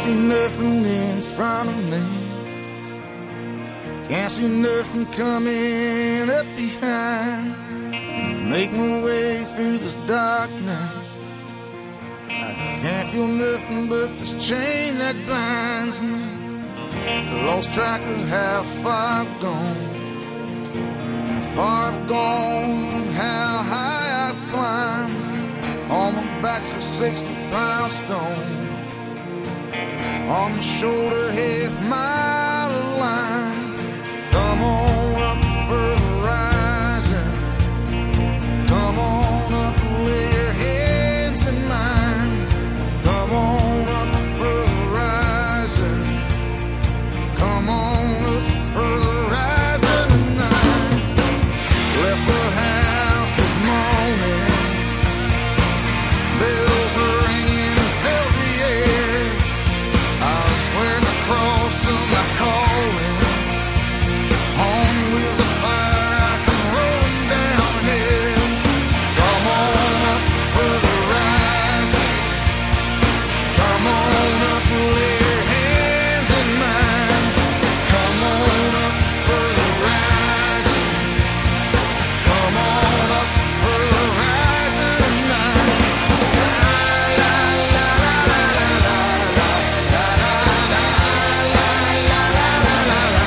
see nothing in front of me. Can't see nothing coming up behind. Make my way through this darkness. I can't feel nothing but this chain that binds me. Lost track of how far I've gone. How far I've gone, how high I've climbed. On my back's a 60-pound stone. On my shoulder, half mile of line. Come on up for the rising. Come on up and lay your hands in mine. Come on up for the rising. Come on up for the rising tonight. Left the house this morning. Bells were ringing, filled the air. I was wearing the cross of my calling. On wheels of fire, I come rolling downhill. Come on up for the rising. Come on up, lay your hands in mine. Come on up for the rising. Come on up for the rising tonight. La la la la la la la la la la la la la la la.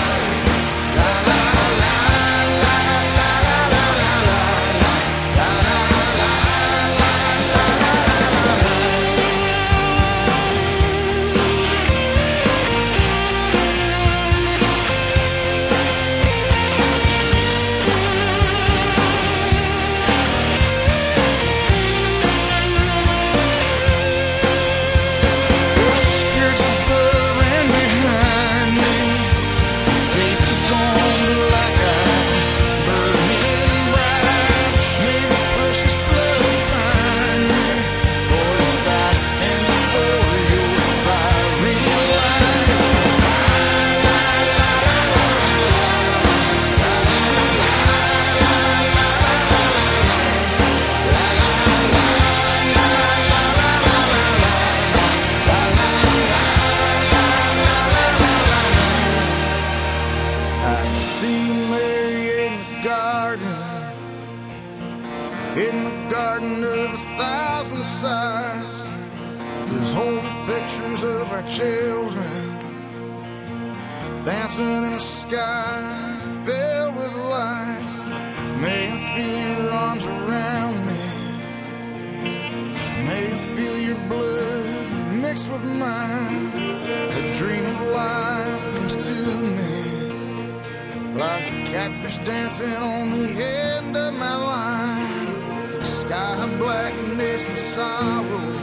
Spirits above and behind me. Faces gone like ice, burning bright. May the precious blood find me. Voice, I stand before your fiery light. I see Mary in the garden of 1,000 sighs. There's holy pictures of our children dancing in a sky filled with light. May I feel your arms around me. May I feel your blood mixed with mine. A dream of life comes to me like a catfish dancing on the end of my line. Sky blackness and sorrow